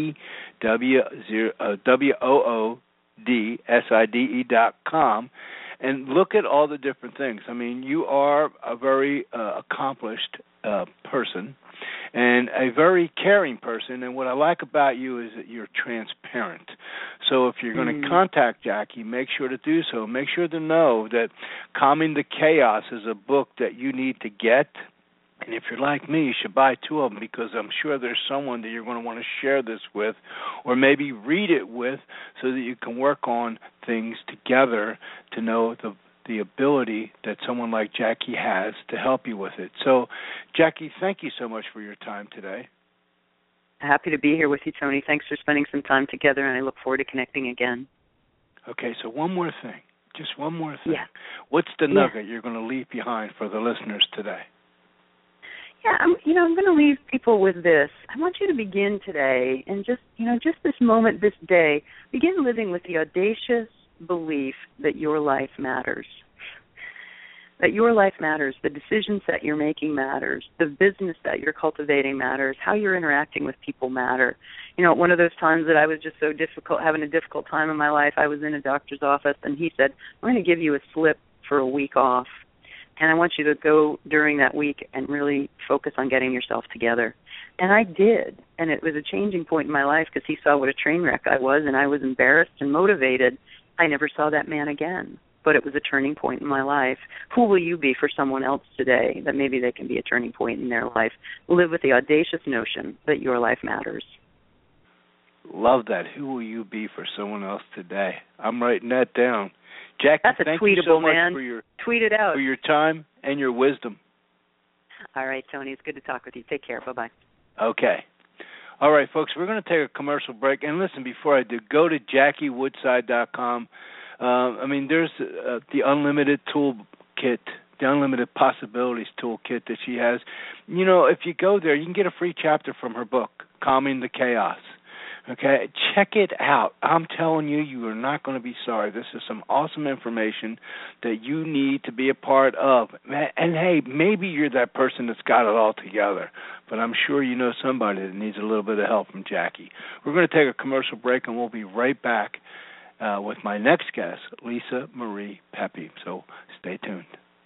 S2: JackieWoodside.com, and look at all the different things. I mean, you are a very accomplished person and a very caring person, and what I like about you is that you're transparent. So if you're going to contact Jackie, make sure to do so. Make sure to know that Calming the Chaos is a book that you need to get. And if you're like me, you should buy 2 of them, because I'm sure there's someone that you're going to want to share this with, or maybe read it with, so that you can work on things together to know the ability that someone like Jackie has to help you with it. So, Jackie, thank you so much for your time today.
S5: Happy to be here with you, Tony. Thanks for spending some time together, and I look forward to connecting again.
S2: Okay, so one more thing. Just one more thing.
S5: Yeah.
S2: What's the nugget you're going to leave behind for the listeners today?
S5: Yeah, I'm going to leave people with this. I want you to begin today, and just this moment, this day, begin living with the audacious belief that your life matters. That your life matters, the decisions that you're making matters, the business that you're cultivating matters, how you're interacting with people matter. One of those times that I was just so having a difficult time in my life, I was in a doctor's office, and he said, I'm going to give you a slip for a week off, and I want you to go during that week and really focus on getting yourself together. And I did, and it was a changing point in my life, because he saw what a train wreck I was, and I was embarrassed and motivated. I never saw that man again, but it was a turning point in my life. Who will you be for someone else today that maybe they can be a turning point in their life? Live with the audacious notion that your life matters.
S2: Love that. Who will you be for someone else today? I'm writing that down. Jackie,
S5: that's
S2: thank
S5: tweetable,
S2: you so much
S5: man. Tweet it out.
S2: for your time and your wisdom.
S5: All right, Tony. It's good to talk with you. Take care. Bye-bye.
S2: Okay. All right, folks, we're going to take a commercial break. And listen, before I do, go to JackieWoodside.com. There's the Unlimited Toolkit, the Unlimited Possibilities Toolkit that she has. If you go there, you can get a free chapter from her book, Calming the Chaos. Okay, check it out. I'm telling you, you are not going to be sorry. This is some awesome information that you need to be a part of. And, hey, maybe you're that person that's got it all together, but I'm sure you know somebody that needs a little bit of help from Jackie. We're going to take a commercial break, and we'll be right back with my next guest, Lisa Marie Pepe. So stay tuned.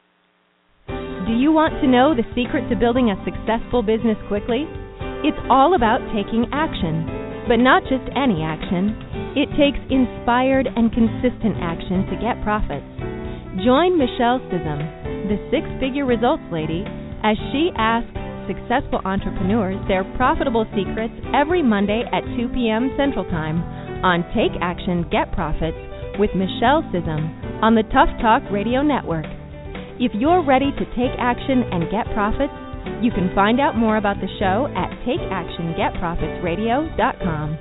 S7: Do you want to know the secret to building a successful business quickly? It's all about taking action. But not just any action. It takes inspired and consistent action to get profits. Join Michelle Sissom, the 6-figure results lady, as she asks successful entrepreneurs their profitable secrets every Monday at 2 p.m. Central Time on Take Action, Get Profits with Michelle Sissom on the Tough Talk Radio Network. If you're ready to take action and get profits, you can find out more about the show at takeactiongetprofitsradio.com.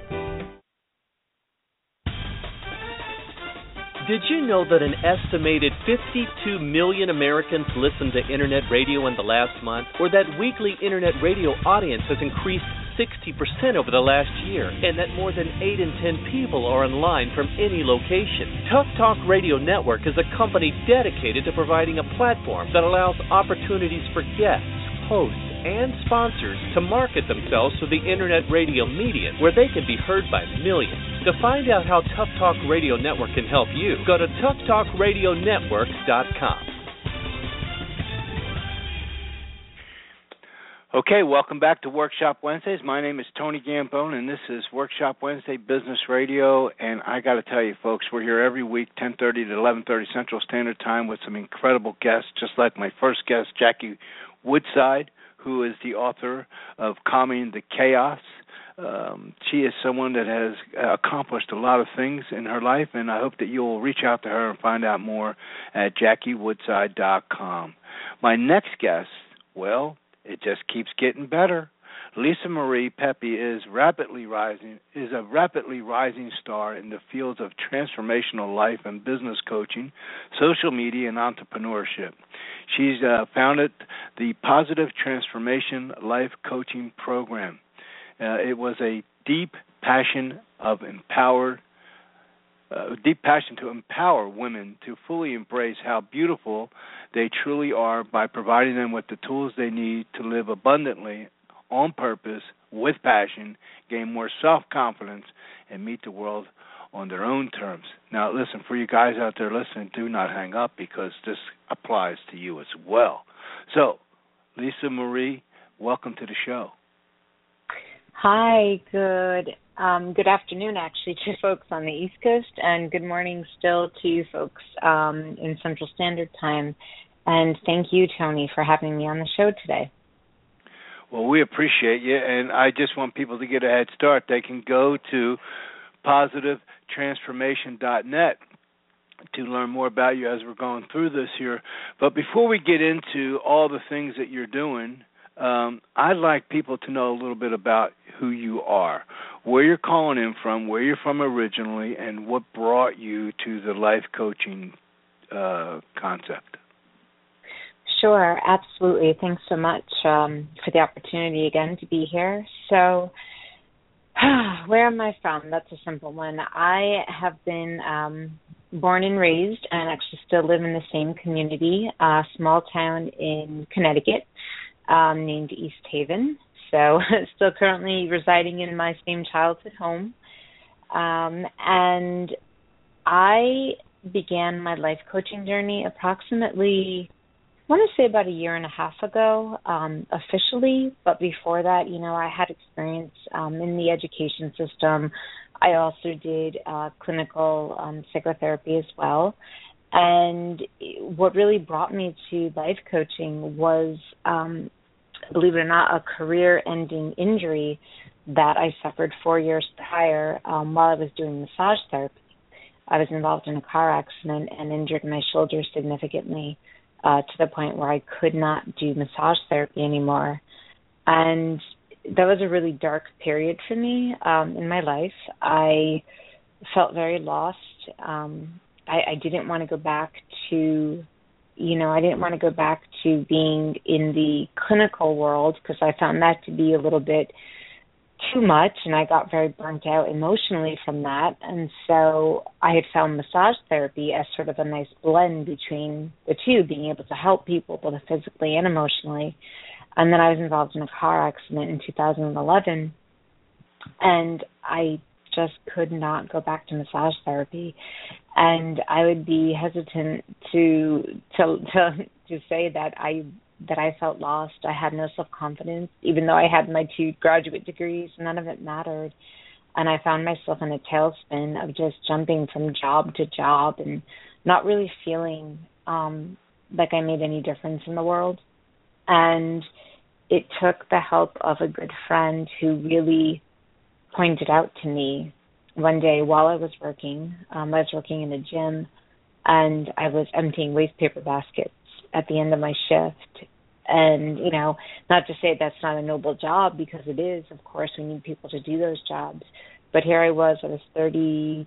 S4: Did you know that an estimated 52 million Americans listened to Internet radio in the last month, or that weekly Internet radio audience has increased 60% over the last year, and that more than 8 in 10 people are online from any location? Tough Talk Radio Network is a company dedicated to providing a platform that allows opportunities for guests, hosts, and sponsors to market themselves to the Internet radio medium, where they can be heard by millions. To find out how Tough Talk Radio Network can help you, go to toughtalkradionetwork.com.
S2: Okay, welcome back to Workshop Wednesdays. My name is Tony Gambone, and this is Workshop Wednesday Business Radio. And I got to tell you, folks, we're here every week, 10:30 to 11:30 Central Standard Time, with some incredible guests, just like my first guest, Jackie Woodside, who is the author of Calming the Chaos. She is someone that has accomplished a lot of things in her life, and I hope that you'll reach out to her and find out more at JackieWoodside.com. My next guest, well, it just keeps getting better. Lisa Marie Pepe is a rapidly rising star in the fields of transformational life and business coaching, social media, and entrepreneurship. She's founded the Positive Transformation Life Coaching Program. It was a deep passion to empower women to fully embrace how beautiful they truly are by providing them with the tools they need to live abundantly, on purpose, with passion, gain more self-confidence, and meet the world on their own terms. Now, listen, for you guys out there listening, do not hang up because this applies to you as well. So, Lisa Marie, welcome to the show.
S8: Hi, good afternoon, actually, to folks on the East Coast, and good morning still to folks in Central Standard Time. And thank you, Tony, for having me on the show today.
S2: Well, we appreciate you, and I just want people to get a head start. They can go to positivetransformation.net to learn more about you as we're going through this here. But before we get into all the things that you're doing, I'd like people to know a little bit about who you are, where you're calling in from, where you're from originally, and what brought you to the life coaching concept.
S8: Sure, absolutely. Thanks so much for the opportunity again to be here. So, where am I from? That's a simple one. I have been born and raised and actually still live in the same community, a small town in Connecticut named East Haven. So, still currently residing in my same childhood home. And I began my life coaching journey approximately, I want to say about a year and a half ago, officially, but before that, I had experience in the education system. I also did clinical psychotherapy as well. And what really brought me to life coaching was, believe it or not, a career-ending injury that I suffered 4 years prior while I was doing massage therapy. I was involved in a car accident and injured my shoulder significantly, to the point where I could not do massage therapy anymore. And that was a really dark period for me in my life. I felt very lost. I didn't want to go back to, being in the clinical world because I found that to be a little bit too much, and I got very burnt out emotionally from that. And so I had found massage therapy as sort of a nice blend between the two, being able to help people both physically and emotionally. And then I was involved in a car accident in 2011, and I just could not go back to massage therapy. And I would be hesitant to say that I felt lost. I had no self-confidence. Even though I had my 2 graduate degrees, none of it mattered. And I found myself in a tailspin of just jumping from job to job and not really feeling like I made any difference in the world. And it took the help of a good friend who really pointed out to me one day while I was working. I was working in a gym, and I was emptying waste paper baskets at the end of my shift. And, not to say that's not a noble job, because it is. Of course, we need people to do those jobs. But here I was 33,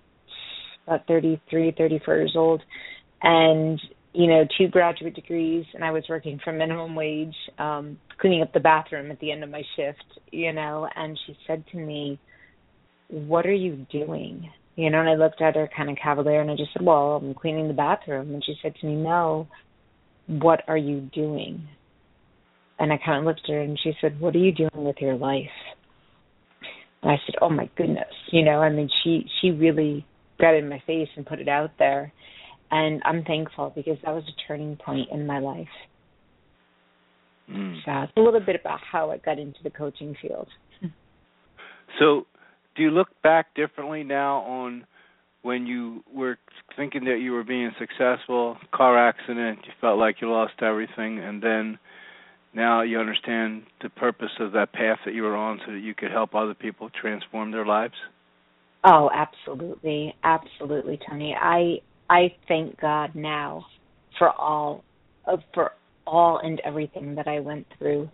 S8: 34 years old, and, 2 graduate degrees, and I was working for minimum wage, cleaning up the bathroom at the end of my shift, and she said to me, "What are you doing?" And I looked at her kind of cavalier, and I just said, "Well, I'm cleaning the bathroom." And she said to me, "No, what are you doing?" And I kind of looked at her, and she said, "What are you doing with your life?" And I said, "Oh, my goodness." She really got in my face and put it out there. And I'm thankful because that was a turning point in my life. So it's a little bit about how I got into the coaching field.
S2: So do you look back differently now on when you were thinking that you were being successful, car accident, you felt like you lost everything, and then now you understand the purpose of that path that you were on so that you could help other people transform their lives?
S8: Oh, absolutely. Absolutely, Tony. I thank God now for all and everything that I went through.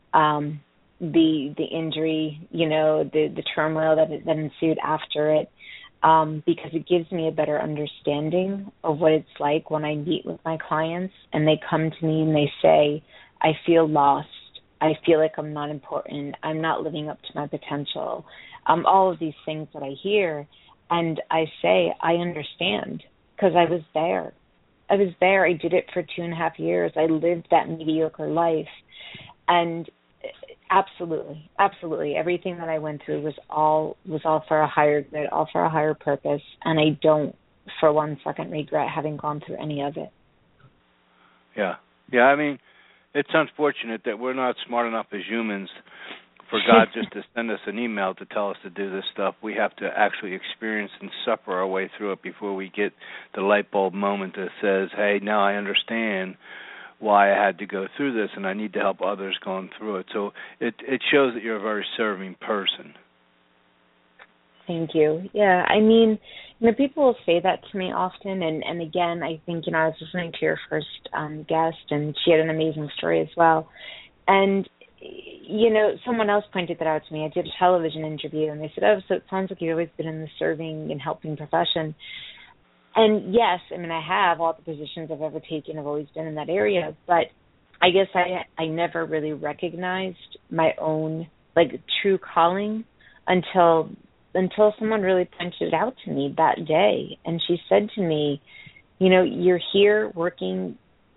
S8: The injury, the turmoil that ensued after it, because it gives me a better understanding of what it's like when I meet with my clients and they come to me and they say, "I feel lost. I feel like I'm not important. I'm not living up to my potential." All of these things that I hear, and I say, I understand, because I was there. I did it for 2.5 years. I lived that mediocre life. And Absolutely. Absolutely. Everything that I went through was all for a higher good, all for a higher purpose, and I don't for 1 second regret having gone through any of it.
S2: Yeah. Yeah, I mean, it's unfortunate that we're not smart enough as humans for God just to send us an email to tell us to do this stuff. We have to actually experience and suffer our way through it before we get the light bulb moment that says, hey, now I understand why I had to go through this, and I need to help others going through it. So it shows that you're a very serving person.
S8: Thank you. Yeah, I mean, people will say that to me often, and again, I think, I was listening to your first guest, and she had an amazing story as well. And, someone else pointed that out to me. I did a television interview, and they said, so it sounds like you've always been in the serving and helping profession. And yes, I have. All the positions I've ever taken have always been in that area, but I guess I never really recognized my own, true calling until someone really pointed it out to me that day. And she said to me, you're here working,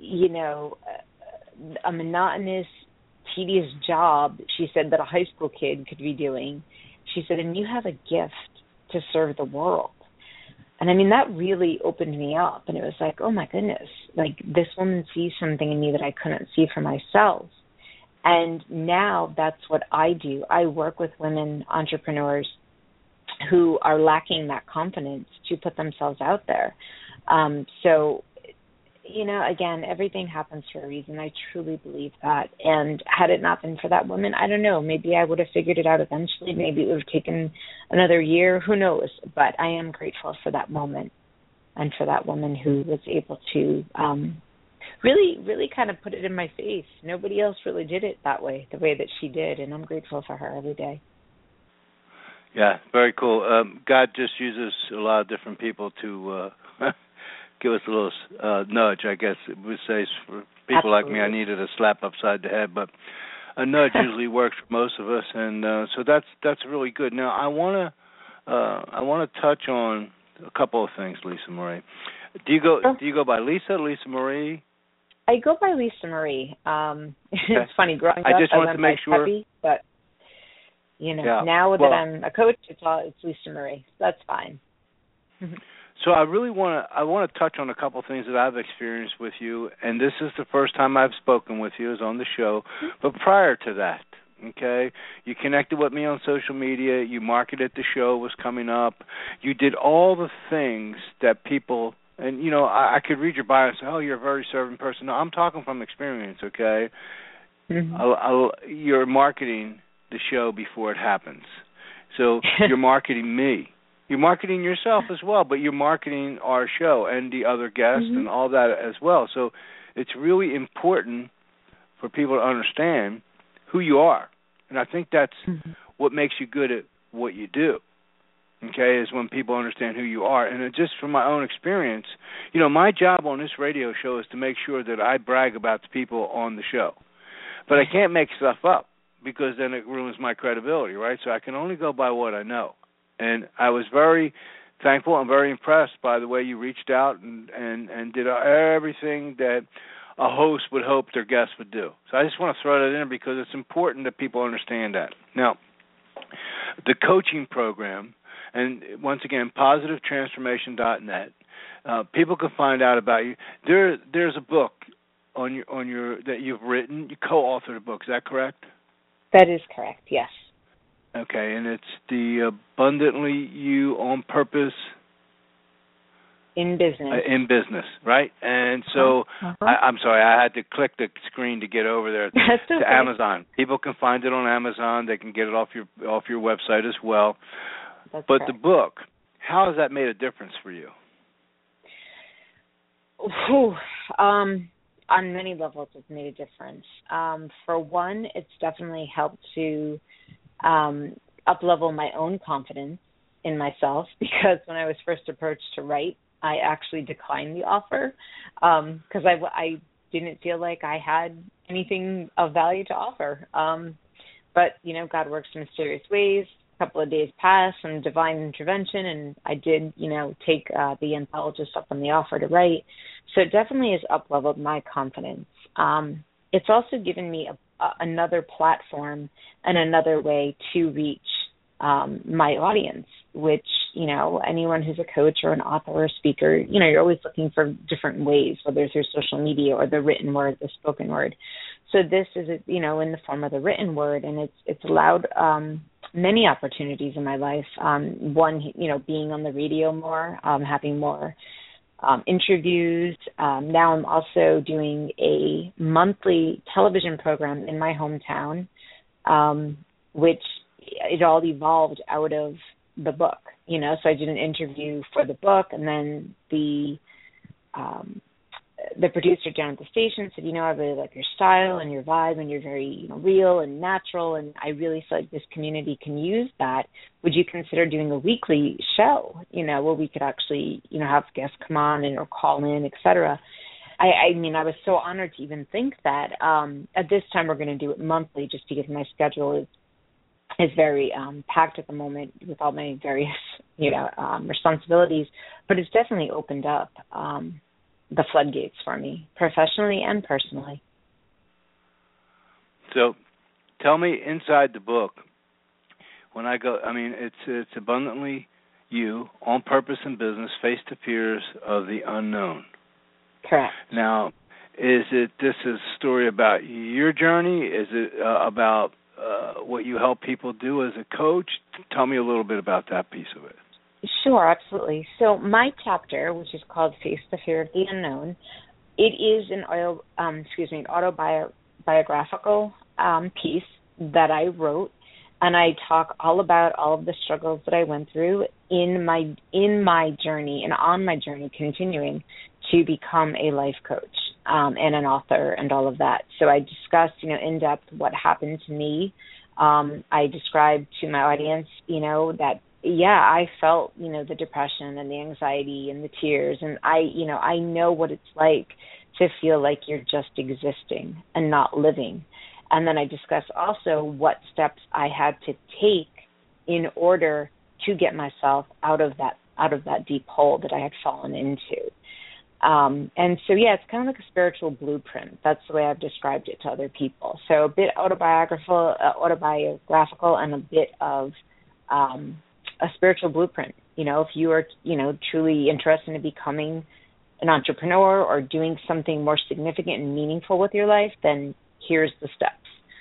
S8: a monotonous, tedious job, she said, that a high school kid could be doing. She said, and you have a gift to serve the world. And that really opened me up. And it was like, oh my goodness, this woman sees something in me that I couldn't see for myself. And now that's what I do. I work with women entrepreneurs who are lacking that confidence to put themselves out there. So, again, everything happens for a reason. I truly believe that. And had it not been for that woman, I don't know, maybe I would have figured it out eventually. Maybe it would have taken another year. Who knows? But I am grateful for that moment and for that woman who was able to really, really kind of put it in my face. Nobody else really did it that way, the way that she did, and I'm grateful for her every day.
S2: Yeah, very cool. God just uses a lot of different people to give us a little nudge, I guess it would say. For people like me, I needed a slap upside the head, but a nudge usually works for most of us, and so that's really good. Now, I want to touch on a couple of things, Lisa Marie. Do you go by Lisa Marie?
S8: I go by Lisa Marie.
S2: Okay.
S8: It's funny, growing up,
S2: I just wanted to make sure.
S8: Peppy, but now that I'm a coach, it's Lisa Marie. So that's fine.
S2: So I really want to touch on a couple of things that I've experienced with you, and this is the first time I've spoken with you is on the show. But prior to that, okay, you connected with me on social media. You marketed the show was coming up. You did all the things that people, and I could read your bio and say, oh, you're a very serving person. No, I'm talking from experience, okay? Mm-hmm. You're marketing the show before it happens. So you're marketing me. You're marketing yourself as well, but you're marketing our show and the other guests and all that as well. So it's really important for people to understand who you are. And I think that's what makes you good at what you do, okay, is when people understand who you are. And just from my own experience, my job on this radio show is to make sure that I brag about the people on the show. But I can't make stuff up because then it ruins my credibility, right? So I can only go by what I know. And I was very thankful and very impressed by the way you reached out and did everything that a host would hope their guests would do. So I just want to throw that in because it's important that people understand that. Now, the coaching program, and once again, positivetransformation.net, people can find out about you. There's a book on your that you've written. You co-authored a book. Is that correct?
S8: That is correct, yes.
S2: Okay, and it's the Abundantly You on Purpose
S8: in Business.
S2: In business, right? And so I'm sorry, I had to click the screen to get over there to Amazon. People can find it on Amazon. They can get it off your website as well.
S8: That's
S2: but
S8: correct.
S2: The book, how has that made a difference for you?
S8: On many levels, it's made a difference. For one, it's definitely helped to up-level my own confidence in myself, because when I was first approached to write, I actually declined the offer because I didn't feel like I had anything of value to offer. But, God works in mysterious ways. A couple of days passed, some divine intervention, and I did, take the anthologist up on the offer to write. So it definitely has up-leveled my confidence. It's also given me another platform and another way to reach my audience, which, you know, anyone who's a coach or an author or a speaker, you know, you're always looking for different ways, whether it's through social media or the written word, the spoken word. So this is, you know, in the form of the written word, and it's allowed many opportunities in my life. One, you know, being on the radio more, having more interviews. Now I'm also doing a monthly television program in my hometown, which it all evolved out of the book, you know. So I did an interview for the book, and then the producer down at the station said, you know, I really like your style and your vibe, and you're very, you know, real and natural, and I really feel like this community can use that. Would you consider doing a weekly show, you know, where we could actually, you know, have guests come on and or call in, etc. I mean, I was so honored to even think that. At this time, we're going to do it monthly, just because my schedule is very packed at the moment with all my various, you know, responsibilities. But it's definitely opened up the floodgates for me, professionally and personally.
S2: So, tell me, inside the book, when I go, I mean, it's abundantly you, on purpose in business, face the fears of the unknown.
S8: Correct.
S2: Now, this is a story about your journey? Is it about what you help people do as a coach? Tell me a little bit about that piece of it.
S8: Sure, absolutely. So my chapter, which is called Face the Fear of the Unknown, it is an autobiographical piece that I wrote, and I talk all about all of the struggles that I went through in my journey and on my journey continuing to become a life coach and an author and all of that. So I discussed, you know, in depth what happened to me. I described to my audience, you know, that I felt, you know, the depression and the anxiety and the tears, and I know what it's like to feel like you're just existing and not living. And then I discussed also what steps I had to take in order to get myself out of that deep hole that I had fallen into. And so, it's kind of like a spiritual blueprint. That's the way I've described it to other people. So a bit autobiographical, and a bit of a spiritual blueprint. You know, if you are, you know, truly interested in becoming an entrepreneur or doing something more significant and meaningful with your life, then here's the steps.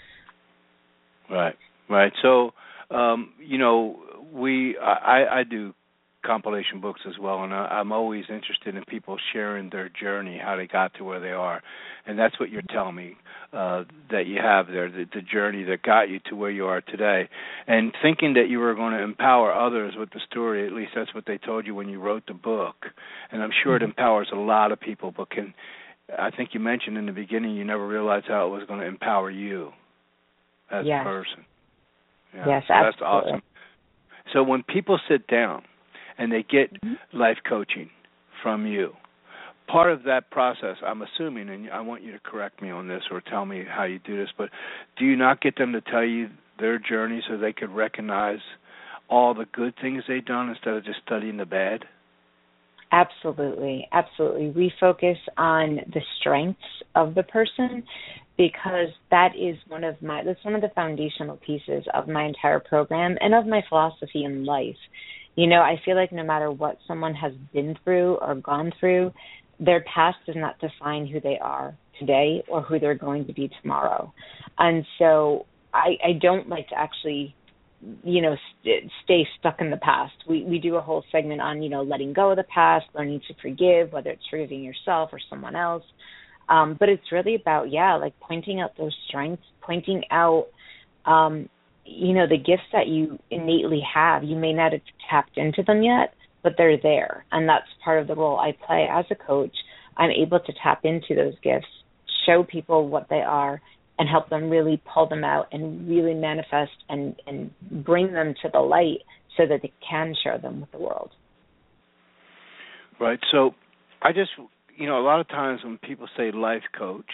S2: Right. So, you know, I do compilation books as well, and I'm always interested in people sharing their journey, how they got to where they are, and that's what you're telling me that you have there, the journey that got you to where you are today, and thinking that you were going to empower others with the story. At least that's what they told you when you wrote the book, and I'm sure it empowers a lot of people. But I think you mentioned in the beginning you never realized how it was going to empower you as a person. Yeah,
S8: yes,
S2: so
S8: absolutely.
S2: That's awesome. So when people sit down and they get life coaching from you, part of that process, I'm assuming, and I want you to correct me on this or tell me how you do this, but do you not get them to tell you their journey so they could recognize all the good things they've done instead of just studying the bad?
S8: Absolutely. We focus on the strengths of the person, because that's one of the foundational pieces of my entire program and of my philosophy in life. You know, I feel like no matter what someone has been through or gone through, their past does not define who they are today or who they're going to be tomorrow. And so I don't like to actually, you know, stay stuck in the past. We do a whole segment on, you know, letting go of the past, learning to forgive, whether it's forgiving yourself or someone else. But it's really about, like pointing out those strengths, pointing out, you know, the gifts that you innately have. You may not have tapped into them yet, but they're there. And that's part of the role I play as a coach. I'm able to tap into those gifts, show people what they are, and help them really pull them out and really manifest and bring them to the light so that they can share them with the world.
S2: Right. So I just, you know, a lot of times when people say life coach,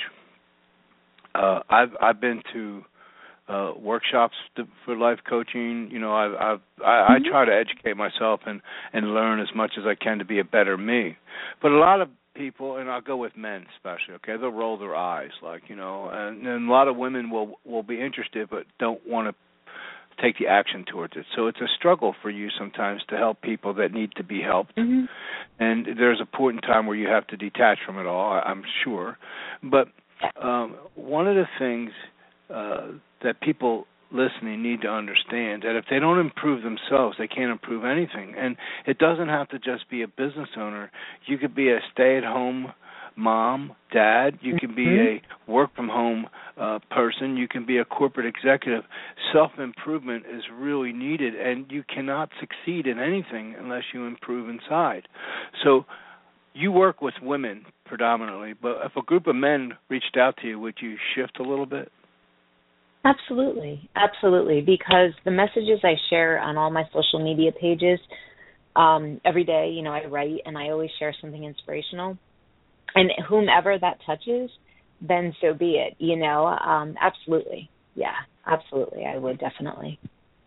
S2: I've been to workshops for life coaching. You know, I try to educate myself and learn as much as I can to be a better me. But a lot of people, and I'll go with men especially, okay, they'll roll their eyes, like, and a lot of women will be interested but don't want to take the action towards it. So it's a struggle for you sometimes to help people that need to be helped.
S8: Mm-hmm.
S2: And there's a point in time where you have to detach from it all, I'm sure. But one of the things that people listening need to understand that if they don't improve themselves, they can't improve anything. And it doesn't have to just be a business owner. You could be a stay-at-home mom, dad. You can be a work-from-home person. You can be a corporate executive. Self-improvement is really needed, and you cannot succeed in anything unless you improve inside. So you work with women predominantly, but if a group of men reached out to you, would you shift a little bit?
S8: Absolutely, absolutely, because the messages I share on all my social media pages, every day, I write, and I always share something inspirational. And whomever that touches, then so be it, absolutely. Yeah, absolutely, I would definitely.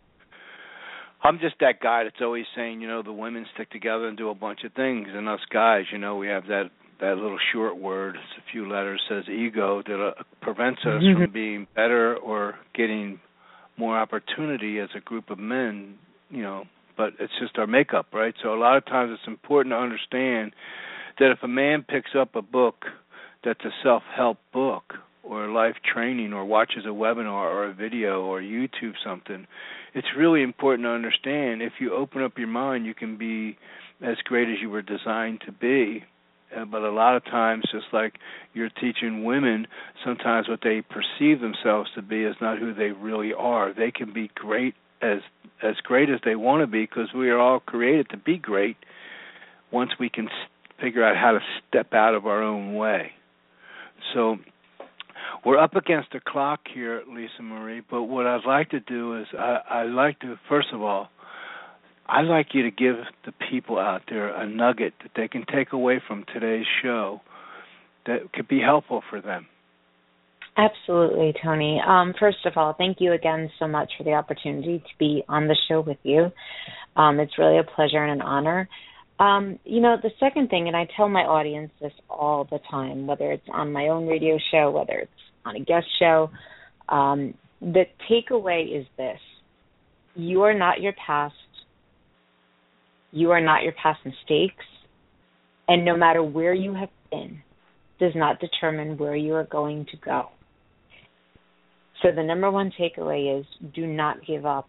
S2: I'm just that guy that's always saying, the women stick together and do a bunch of things, and us guys, we have that little short word, it's a few letters, says ego, that prevents us from being better or getting more opportunity as a group of men, but it's just our makeup, right? So a lot of times it's important to understand that if a man picks up a book that's a self-help book or a life training or watches a webinar or a video or YouTube something, it's really important to understand if you open up your mind, you can be as great as you were designed to be. But a lot of times, just like you're teaching women, sometimes what they perceive themselves to be is not who they really are. They can be great as great as they want to be because we are all created to be great once we can figure out how to step out of our own way. So we're up against the clock here, Lisa Marie, but what I'd like to do is I'd like to, first of all, I'd like you to give the people out there a nugget that they can take away from today's show that could be helpful for them.
S8: Absolutely, Tony. First of all, thank you again so much for the opportunity to be on the show with you. It's really a pleasure and an honor. The second thing, and I tell my audience this all the time, whether it's on my own radio show, whether it's on a guest show, the takeaway is this. You are not your past. You are not your past mistakes, and no matter where you have been, does not determine where you are going to go. So the number one takeaway is do not give up.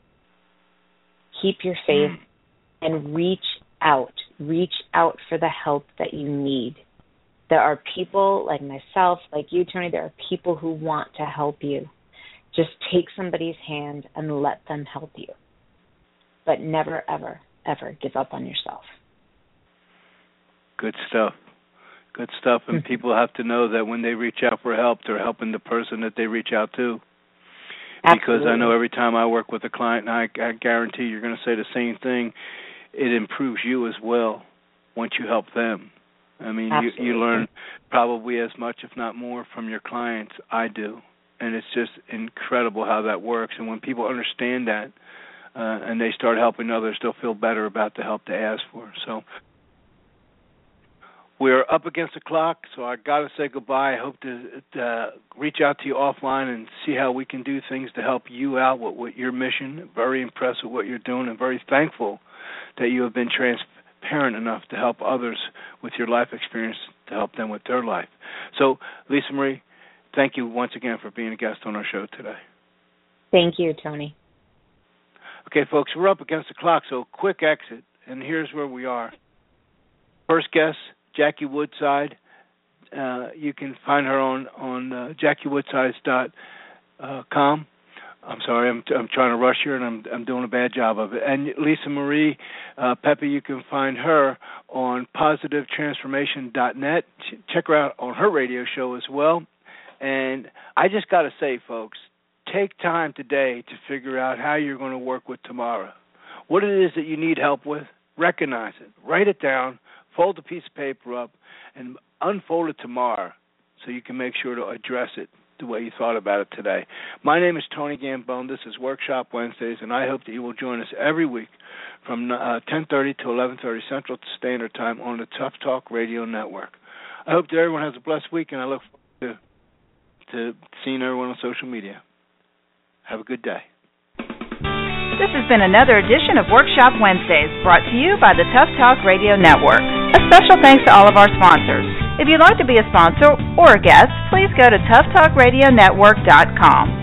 S8: Keep your faith and reach out. Reach out for the help that you need. There are people like myself, like you, Tony, there are people who want to help you. Just take somebody's hand and let them help you. But never, ever, ever give up on yourself.
S2: Good stuff. Good stuff. And people have to know that when they reach out for help, they're helping the person that they reach out to.
S8: Absolutely.
S2: Because I know every time I work with a client, and I guarantee you're going to say the same thing, it improves you as well once you help them. I mean, you learn probably as much, if not more, from your clients. I do. And it's just incredible how that works. And when people understand that and they start helping others, they'll feel better about the help they ask for. So we're up against the clock, so I got to say goodbye. I hope to reach out to you offline and see how we can do things to help you out with your mission. Very impressed with what you're doing and very thankful that you have been transparent enough to help others with your life experience to help them with their life. So, Lisa Marie, thank you once again for being a guest on our show today.
S8: Thank you, Tony.
S2: Okay, folks, we're up against the clock, so quick exit, and here's where we are. First guest, Jackie Woodside. You can find her on JackieWoodsides.com. I'm sorry, I'm trying to rush here, and I'm doing a bad job of it. And Lisa Marie Pepe, you can find her on PositiveTransformation.net. Check her out on her radio show as well. And I just got to say, folks, take time today to figure out how you're going to work with tomorrow. What it is that you need help with, recognize it. Write it down, fold a piece of paper up, and unfold it tomorrow so you can make sure to address it the way you thought about it today. My name is Tony Gambone. This is Workshop Wednesdays, and I hope that you will join us every week from 10:30 to 11:30 Central Standard Time on the Tough Talk Radio Network. I hope that everyone has a blessed week, and I look forward to seeing everyone on social media. Have a good day.
S1: This has been another edition of Workshop Wednesdays, brought to you by the Tough Talk Radio Network. A special thanks to all of our sponsors. If you'd like to be a sponsor or a guest, please go to toughtalkradionetwork.com.